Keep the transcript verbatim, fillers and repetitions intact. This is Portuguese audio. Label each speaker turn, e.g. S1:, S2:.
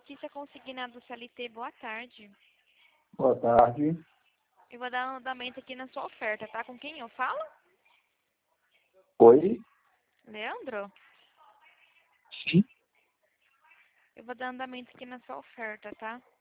S1: Letícia Consignado C L T, boa tarde.
S2: Boa tarde.
S1: Eu vou dar um andamento aqui na sua oferta, tá? Com quem eu falo?
S2: Oi?
S1: Leandro?
S2: Sim.
S1: Eu vou dar andamento aqui na sua oferta, tá?